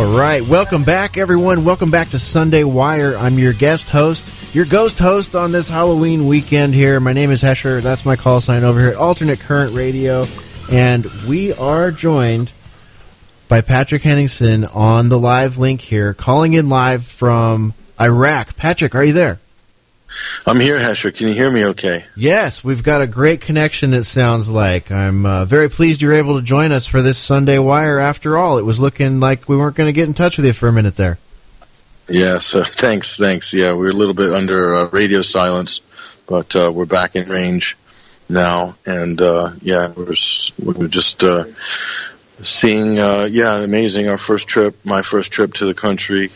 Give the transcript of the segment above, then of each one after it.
All right. Welcome back, everyone. Welcome back to Sunday Wire. I'm your guest host, your ghost host on this Halloween weekend here. My name is Hesher. That's my call sign over here at Alternate Current Radio. And we are joined by Patrick Henningsen on the live link here, calling in live from Iraq. Patrick, are you there? I'm here, Hesher. Can you hear me okay? Yes, we've got a great connection, it sounds like. I'm very pleased you're able to join us for this Sunday Wire after all. It was looking like we weren't going to get in touch with you for a minute there. Yes, thanks. Yeah, we're a little bit under radio silence, but we're back in range now. And, we're just seeing, amazing, my first trip to the country,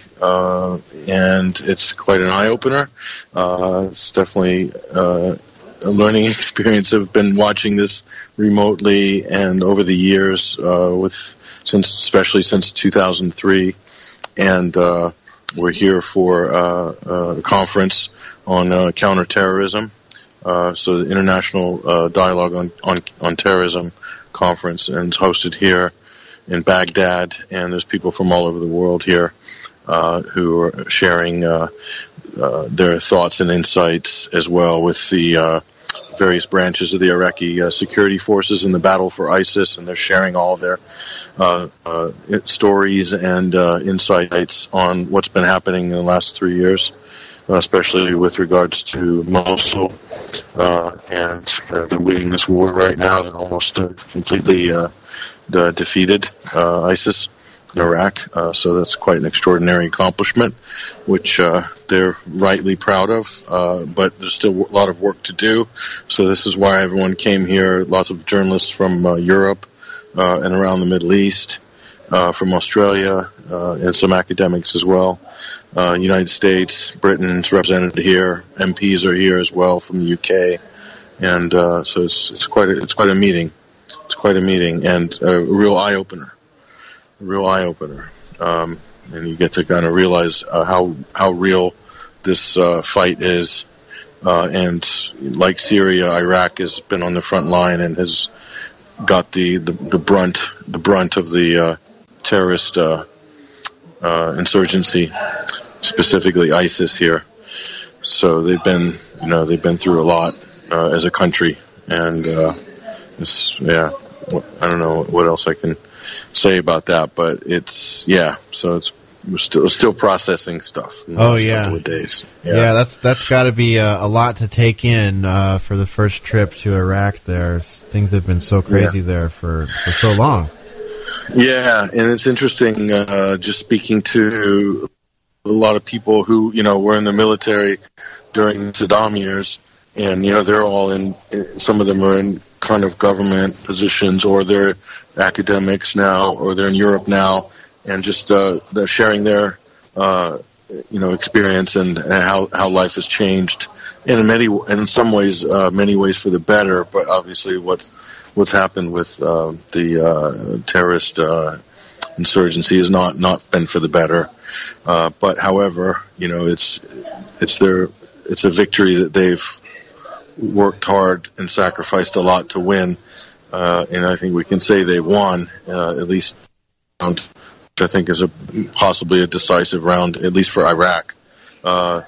and it's quite an eye-opener. It's definitely a learning experience. I've been watching this remotely and over the years, especially since 2003, and we're here for a conference on counterterrorism, so the International Dialogue on Terrorism Conference, and it's hosted here in Baghdad, and there's people from all over the world here who are sharing their thoughts and insights as well with the various branches of the Iraqi security forces in the battle for ISIS, and they're sharing all of their stories and insights on what's been happening in the last 3 years, especially with regards to Mosul and they're winning this war right now. They're almost completely defeated ISIS in Iraq, so that's quite an extraordinary accomplishment, which they're rightly proud of, but there's still a lot of work to do. So this is why everyone came here, lots of journalists from Europe and around the Middle East, from Australia, and some academics as well. United States, Britain's represented here, MPs are here as well from the UK, and so it's quite a meeting. It's quite a meeting and a real eye opener. And you get to kind of realize how real this fight is. And like Syria, Iraq has been on the front line and has got the brunt of the terrorist insurgency, specifically ISIS here. So they've been through a lot as a country, and I don't know what else I can say about that, but we're still processing stuff in the last couple of days. Yeah, that's got to be a lot to take in for the first trip to Iraq. There, things have been so crazy there for so long. Yeah, and it's interesting just speaking to a lot of people who were in the military during the Saddam years, and they're all in. Some of them are in kind of government positions, or they're academics now, or they're in Europe now, and just they're sharing their experience and how life has changed, and in some ways many ways for the better. But obviously, what's happened with the terrorist insurgency has not been for the better. But however, it's a victory that they've worked hard and sacrificed a lot to win, and I think we can say they won at least round, which I think is possibly a decisive round, at least for Iraq. So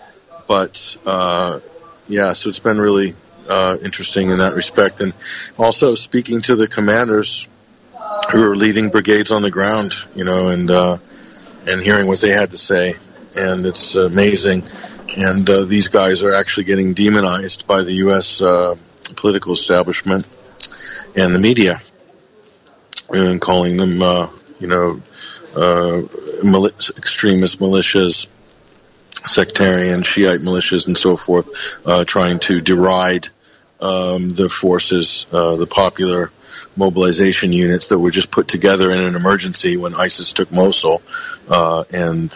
it's been really interesting in that respect, and also speaking to the commanders who are leading brigades on the ground, and hearing what they had to say, and it's amazing. And these guys are actually getting demonized by the U.S. Political establishment and the media, and calling them, extremist militias, sectarian Shiite militias, and so forth, trying to deride the forces, the popular mobilization units that were just put together in an emergency when ISIS took Mosul, and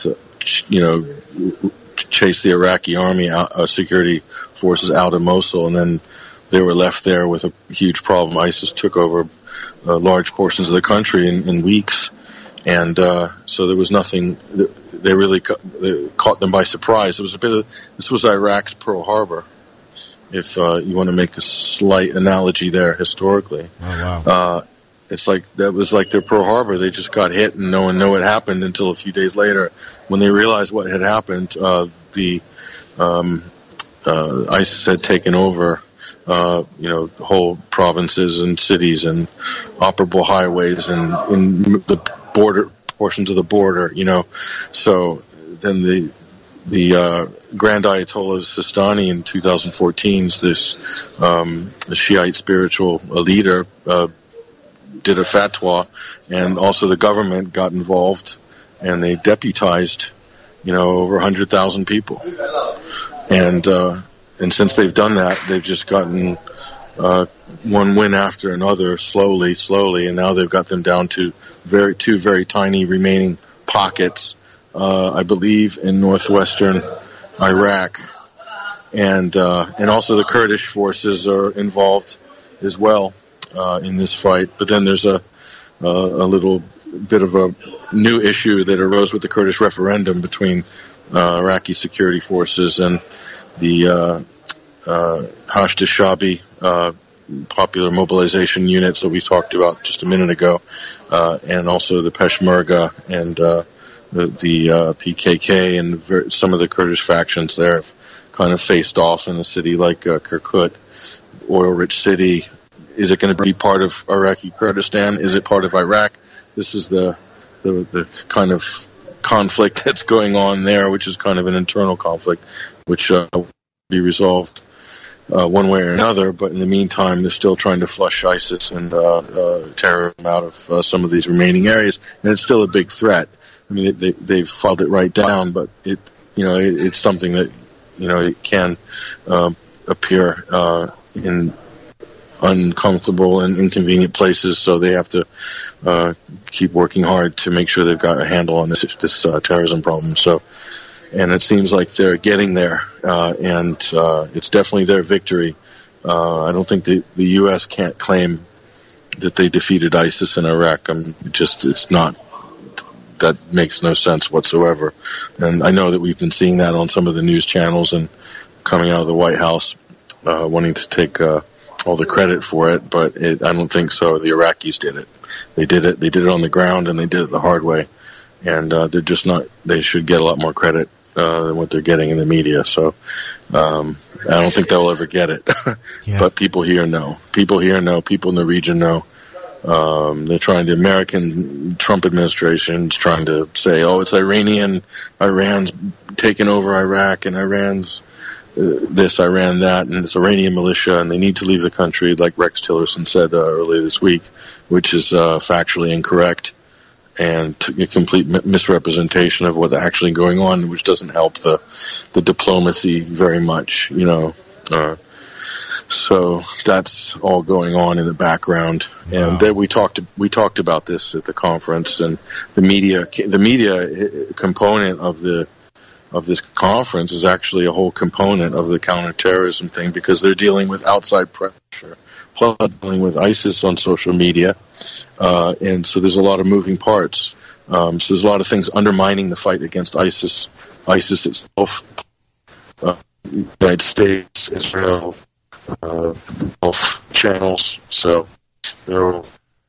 chased the Iraqi army security forces out of Mosul, and then they were left there with a huge problem. ISIS took over large portions of the country in weeks, and so there was nothing. They really caught them by surprise. This was Iraq's Pearl Harbor, if you want to make a slight analogy there historically. Oh, wow. It's like that was like their Pearl Harbor. They just got hit and no one knew what happened until a few days later when they realized what had happened. ISIS had taken over, whole provinces and cities and operable highways and in the border portions of the border. So then the Grand Ayatollah Sistani in 2014, this Shiite spiritual leader, did a fatwa, and also the government got involved, and they deputized, over 100,000 people, and since they've done that, they've just gotten one win after another, slowly, and now they've got them down to two very tiny remaining pockets, I believe, in northwestern Iraq, and also the Kurdish forces are involved as well in this fight. But then there's a little bit of a new issue that arose with the Kurdish referendum between Iraqi security forces and the Hashd al-Shabi popular mobilization units that we talked about just a minute ago, and also the Peshmerga and the PKK and some of the Kurdish factions there have kind of faced off in a city like Kirkuk, oil-rich city. Is it going to be part of Iraqi Kurdistan? Is it part of Iraq? This is the kind of conflict that's going on there, which is kind of an internal conflict, which will be resolved one way or another. But in the meantime, they're still trying to flush ISIS and terrorism out of some of these remaining areas, and it's still a big threat. I mean, they've filed it right down, but it's something that it can appear in uncomfortable and inconvenient places, so they have to keep working hard to make sure they've got a handle on this terrorism problem. So, and it seems like they're getting there, and it's definitely their victory. I don't think the U.S. can't claim that they defeated ISIS in Iraq. It's not. That makes no sense whatsoever. And I know that we've been seeing that on some of the news channels and coming out of the White House, wanting to take all the credit for it, but I don't think so. The Iraqis did it. They did it on the ground, and they did it the hard way. And they're just not. They should get a lot more credit than what they're getting in the media. So I don't think they'll ever get it. Yeah. But people here know. People in the region know. They're trying to. American Trump administration's trying to say, "Oh, it's Iran's taken over Iraq, and Iran's." This, Iran, that, and it's Iranian militia, and they need to leave the country, like Rex Tillerson said earlier this week, which is factually incorrect and a complete misrepresentation of what's actually going on, which doesn't help the diplomacy very much, so that's all going on in the background. Wow. And we talked about this at the conference, and the media component of this conference is actually a whole component of the counterterrorism thing, because they're dealing with outside pressure, plus dealing with ISIS on social media, and so there's a lot of moving parts. So there's a lot of things undermining the fight against ISIS itself, United States, Israel, Gulf channels. So they're all.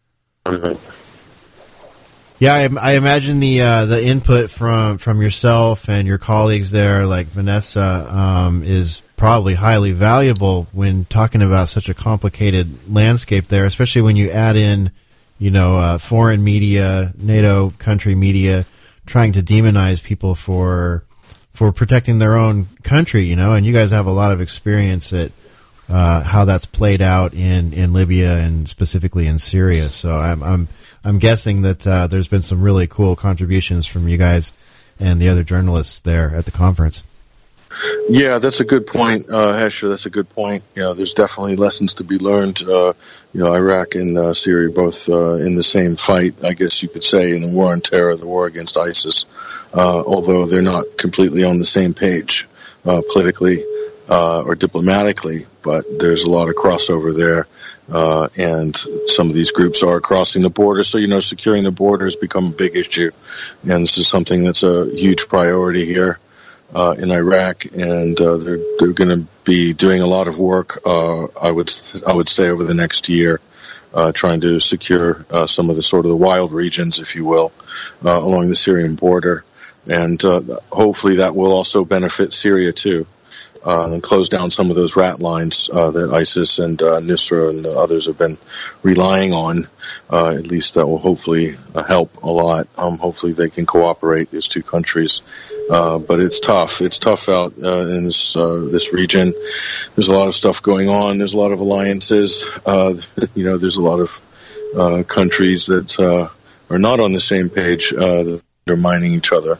Yeah, I imagine the input from yourself and your colleagues there, like Vanessa, is probably highly valuable when talking about such a complicated landscape there, especially when you add in, foreign media, NATO country media, trying to demonize people for protecting their own country, and you guys have a lot of experience at how that's played out in Libya and specifically in Syria. So I'm guessing that there's been some really cool contributions from you guys and the other journalists there at the conference. Yeah, that's a good point, Hesher. That's a good point. There's definitely lessons to be learned. Iraq and Syria both in the same fight, I guess you could say, in the war on terror, the war against ISIS, although they're not completely on the same page politically or diplomatically, but there's a lot of crossover there. And some of these groups are crossing the border. So, securing the border has become a big issue. And this is something that's a huge priority here in Iraq. And they're going to be doing a lot of work, I would say, over the next year trying to secure some of the sort of the wild regions, if you will, along the Syrian border. And hopefully that will also benefit Syria too, and close down some of those rat lines that ISIS and Nusra and others have been relying on. At least that will hopefully help a lot. Hopefully they can cooperate, these two countries. But it's tough. It's tough out in this region. There's a lot of stuff going on. There's a lot of alliances. There's a lot of countries that are not on the same page. That are mining each other.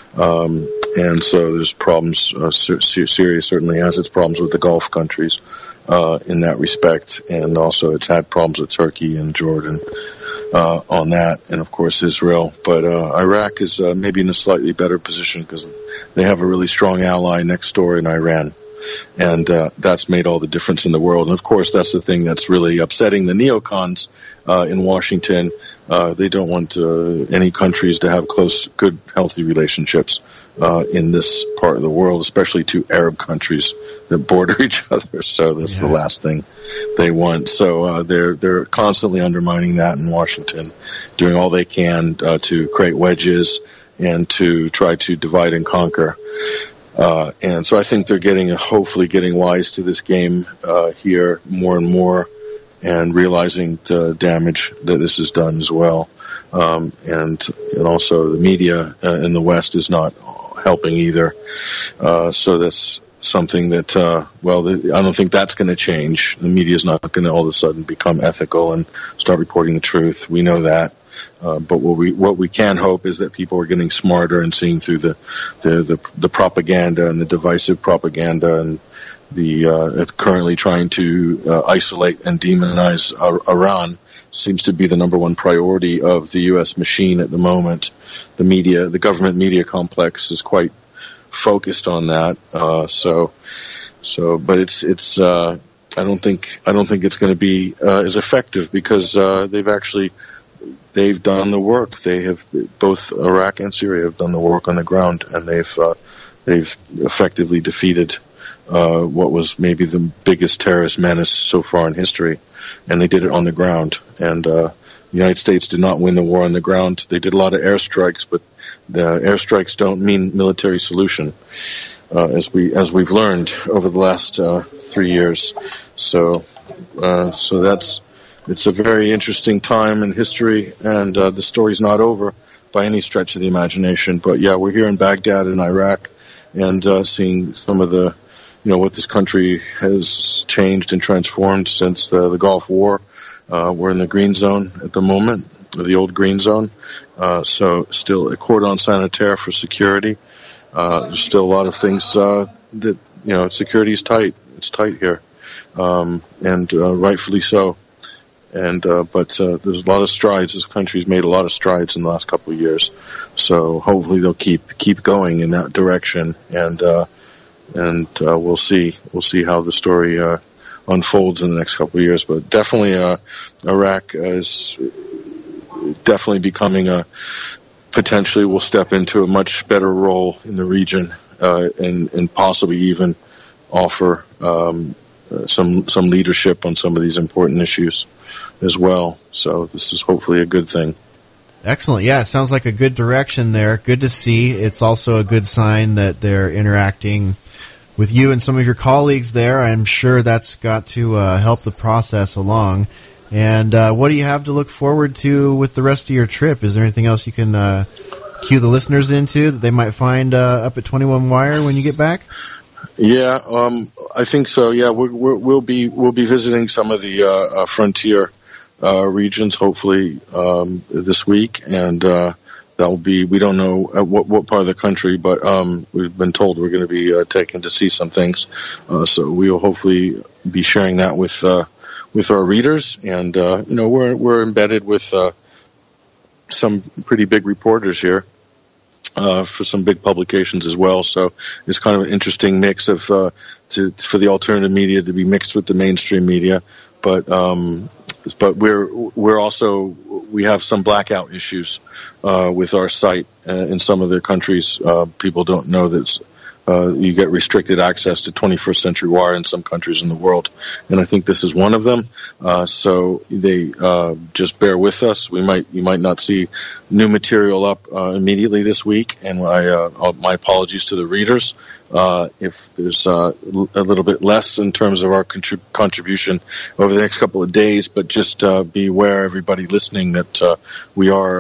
And so there's problems. Syria certainly has its problems with the Gulf countries in that respect. And also it's had problems with Turkey and Jordan on that, and of course Israel. But Iraq is maybe in a slightly better position because they have a really strong ally next door in Iran. And that's made all the difference in the world. And of course, that's the thing that's really upsetting the neocons in Washington. They don't want any countries to have close, good, healthy relationships in this part of the world, especially two Arab countries that border each other. So that's the last thing they want. So they're constantly undermining that in Washington, doing all they can to create wedges and to try to divide and conquer. And so I think they're hopefully getting wise to this game here more and more, and realizing the damage that this has done as well. And also the media in the West is not helping either. So that's something that, I don't think that's going to change. The media is not going to all of a sudden become ethical and start reporting the truth. We know that. But what we can hope is that people are getting smarter and seeing through the propaganda and the divisive propaganda, and the currently trying to isolate and demonize Iran seems to be the number one priority of the U.S. machine at the moment. The media, the government media complex, is quite focused on that. But it's I don't think it's going to be as effective because they've done the work. They have, both Iraq and Syria have done the work on the ground, and they've effectively defeated what was maybe the biggest terrorist menace so far in history, and they did it on the ground. And the United States did not win the war on the ground. They did a lot of airstrikes, but the airstrikes don't mean military solution, as we've learned over the last 3 years. So it's a very interesting time in history, and the story's not over by any stretch of the imagination. But yeah, we're here in Baghdad in Iraq, and seeing some of the, what this country has changed and transformed since the Gulf War. We're in the green zone at the moment, the old green zone. So still a cordon sanitaire for security. There's still a lot of things that, security is tight. It's tight here, and rightfully so. And but there's a lot of strides. This country's made a lot of strides in the last couple of years. So hopefully they'll keep going in that direction. And we'll see how the story unfolds in the next couple of years. But definitely, Iraq is definitely becoming potentially will step into a much better role in the region, and possibly even offer some leadership on some of these important issues as well. So this is hopefully a good thing. Excellent. Yeah, it sounds like a good direction there. Good to see. It's also a good sign that they're interacting with you and some of your colleagues there. I'm sure that's got to help the process along. And what do you have to look forward to with the rest of your trip? Is there anything else you can cue the listeners into that they might find up at 21 Wire when you get back? Yeah, I think so. Yeah, we'll be visiting some of the frontier regions hopefully this week, and that will be, we don't know at what part of the country, but we've been told we're going to be taken to see some things. So we'll hopefully be sharing that with our readers, and we're embedded with some pretty big reporters here. For some big publications as well, so it's kind of an interesting mix of for the alternative media to be mixed with the mainstream media, but we're also, we have some blackout issues with our site in some of the countries. People don't know that you get restricted access to 21st Century Wire in some countries in the world, and I think this is one of them. So they just bear with us. You might not see new material up immediately this week, and my apologies to the readers if there's a little bit less in terms of our contribution over the next couple of days. But just be aware, everybody listening, that we are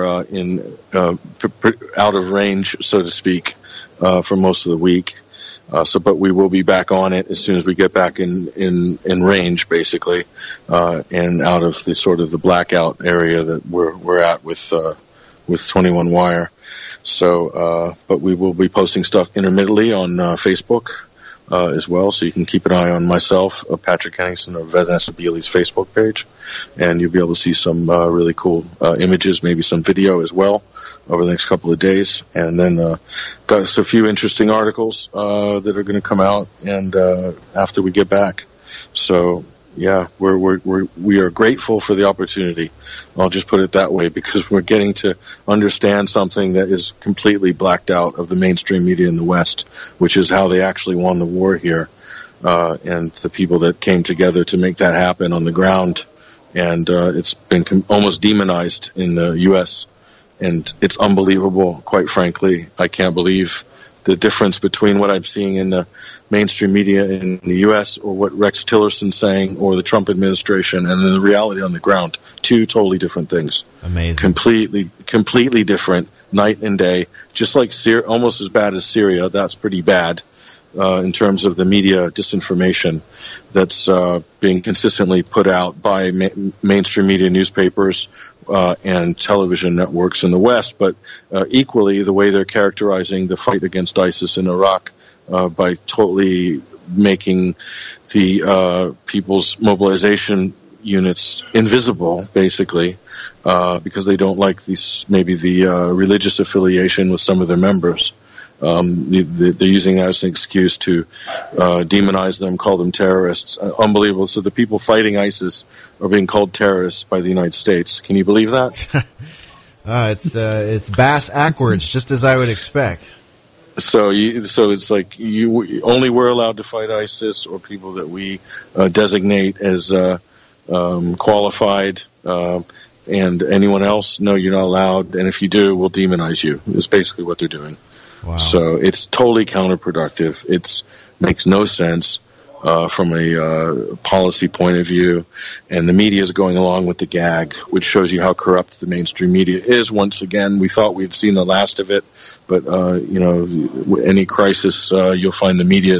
out of range, so to speak, for most of the week. But we will be back on it as soon as we get back in range, basically, and out of the sort of the blackout area that we're at with 21 Wire. So, but we will be posting stuff intermittently on Facebook as well, so you can keep an eye on myself, Patrick Henningsen, or Vanessa Beely's Facebook page, and you'll be able to see some really cool images, maybe some video as well over the next couple of days. And then got us a few interesting articles that are going to come out and after we get back. So yeah, we are grateful for the opportunity. I'll just put it that way, because we're getting to understand something that is completely blacked out of the mainstream media in the West, which is how they actually won the war here, and the people that came together to make that happen on the ground. And it's been almost demonized in the U.S., and it's unbelievable, quite frankly. I can't believe the difference between what I'm seeing in the mainstream media in the U.S. or what Rex Tillerson's saying or the Trump administration, and then the reality on the ground. Two totally different things. Amazing. Completely different, night and day. Just like almost as bad as Syria. That's pretty bad in terms of the media disinformation that's being consistently put out by mainstream media newspapers and television networks in the West, but equally the way they're characterizing the fight against ISIS in Iraq by totally making the people's mobilization units invisible, basically, because they don't like the religious affiliation with some of their members. They're using that as an excuse to demonize them, call them terrorists. Unbelievable. So the people fighting ISIS are being called terrorists by the United States. Can you believe that? It's bass backwards, just as I would expect. So it's like only we're allowed to fight ISIS, or people that we designate as qualified, and anyone else, no, you're not allowed. And if you do, we'll demonize you. Is basically what they're doing. Wow. So it's totally counterproductive. It makes no sense from a policy point of view, and the media is going along with the gag, which shows you how corrupt the mainstream media is. Once again, we thought we'd seen the last of it, but any crisis, you'll find the media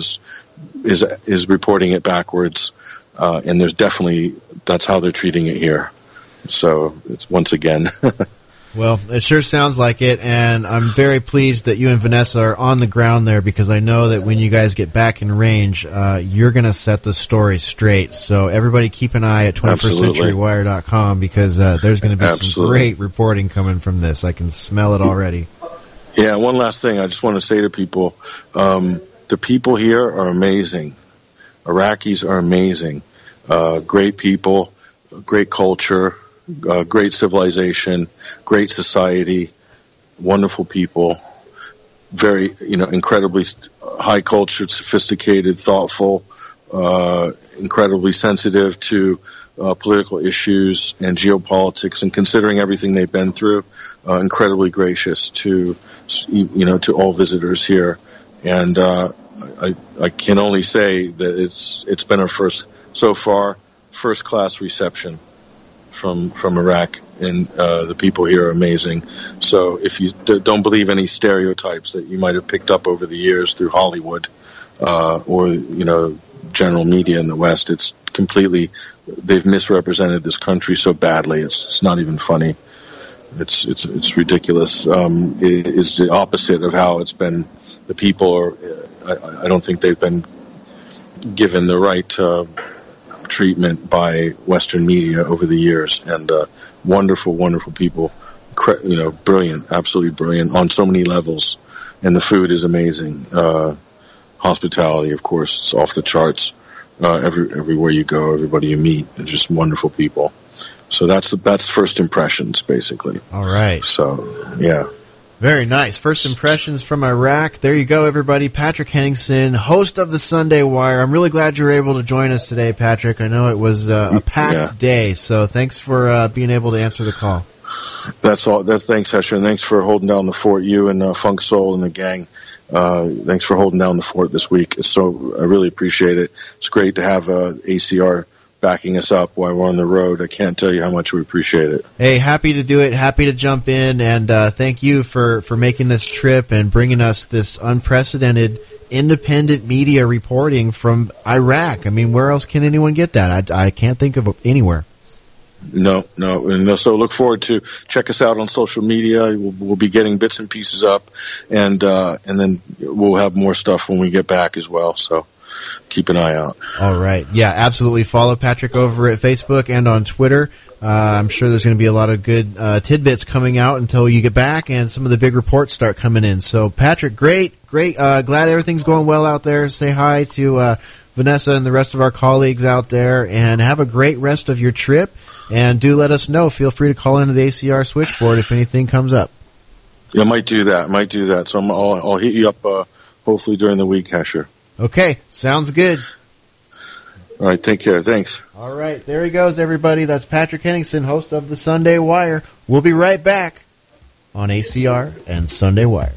is reporting it backwards, and that's how they're treating it here. So it's once again. Well, it sure sounds like it, and I'm very pleased that you and Vanessa are on the ground there, because I know that when you guys get back in range, you're going to set the story straight. So everybody keep an eye at 21stCenturyWire.com, because there's going to be some great reporting coming from this. I can smell it already. Yeah, one last thing I just want to say to people. The people here are amazing. Iraqis are amazing. Great people, great culture, great civilization, great society, wonderful people, very, incredibly high cultured, sophisticated, thoughtful, incredibly sensitive to political issues and geopolitics, and considering everything they've been through, incredibly gracious to all visitors here. And I can only say that it's been a first class reception from Iraq, and the people here are amazing. So if you don't believe any stereotypes that you might have picked up over the years through Hollywood or general media in the West, it's completely, they've misrepresented this country so badly. It's not even funny. It's ridiculous. It is the opposite of how it's been. The people are. I don't think they've been given the right treatment by Western media over the years, and wonderful, wonderful people, brilliant, absolutely brilliant on so many levels, and the food is amazing. Hospitality, of course, is off the charts. Everywhere you go, everybody you meet, they're just wonderful people. So that's first impressions, basically. All right. So, yeah. Very nice. First impressions from Iraq. There you go, everybody. Patrick Henningsen, host of the Sunday Wire. I'm really glad you were able to join us today, Patrick. I know it was a packed day, so thanks for being able to answer the call. That's all. Thanks, Hesher, and thanks for holding down the fort. You and Funk Soul and the gang. Thanks for holding down the fort this week. So I really appreciate it. It's great to have ACR backing us up while we're on the road. I can't tell you how much we appreciate it. Hey, happy to do it. Happy to jump in, and thank you for making this trip and bringing us this unprecedented independent media reporting from Iraq. I mean, where else can anyone get that? I can't think of anywhere. No. So look forward to check us out on social media. We'll be getting bits and pieces up, and then we'll have more stuff when we get back as well. So keep an eye out. All right. Yeah, absolutely. Follow Patrick over at Facebook and on Twitter. I'm sure there's going to be a lot of good tidbits coming out until you get back and some of the big reports start coming in. So, Patrick, great. Glad everything's going well out there. Say hi to Vanessa and the rest of our colleagues out there, and have a great rest of your trip. And do let us know. Feel free to call into the ACR switchboard if anything comes up. Yeah, I might do that. So I'll hit you up hopefully during the week, Hesher. Okay, sounds good. All right, take care. Thanks. All right, there he goes, everybody. That's Patrick Henningsen, host of the Sunday Wire. We'll be right back on ACR and Sunday Wire.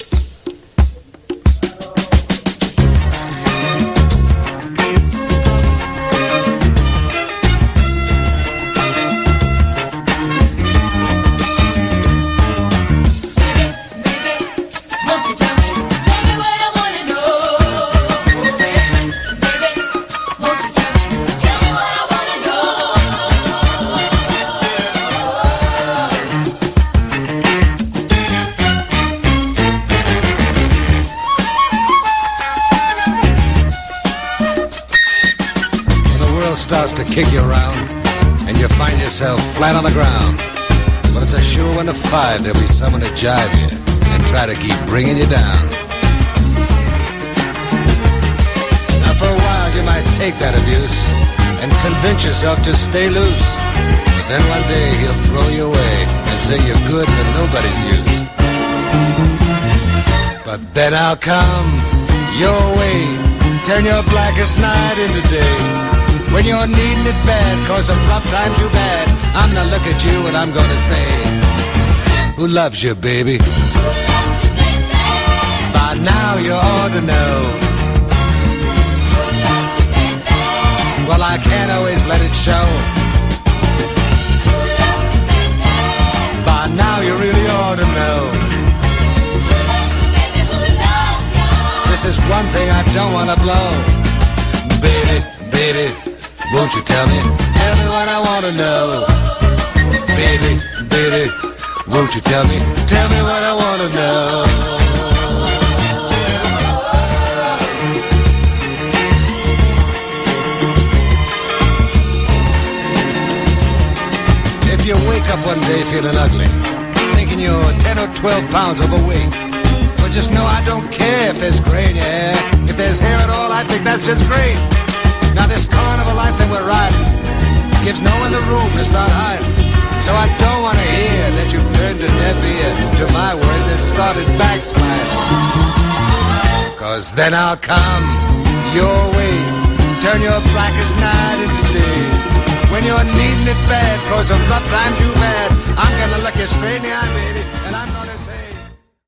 Starts to kick you around and you find yourself flat on the ground. But it's a sure one to find there'll be someone to jive you and try to keep bringing you down. Now for a while you might take that abuse and convince yourself to stay loose. But then one day he'll throw you away and say you're good for nobody's use. But then I'll come your way, turn your blackest night into day. When you're needing it bad, cause of rough times you've had, I'm gonna look at you and I'm gonna say, who loves you, baby? Who loves you, baby? By now you ought to know. Who loves you, baby? Well, I can't always let it show. Who loves you, baby? By now you really ought to know. Who loves you, baby? Who loves you? This is one thing I don't wanna blow. Baby, won't you tell me what I want to know? Baby, won't you tell me what I want to know? If you wake up one day feeling ugly, thinking you're 10 or 12 pounds overweight, well, just know I don't care if there's gray in your hair. If there's hair at all, I think that's just great. Now this carnival life that we're riding gives no one the room to start hiding. So I don't want to hear that you turned a deaf ear to my words and started backsliding. Cause then I'll come your way, turn your blackest night into day. When you're needing it bad, cause of rough times you've had, I'm gonna look you straight in the eye, baby, and I'm gonna say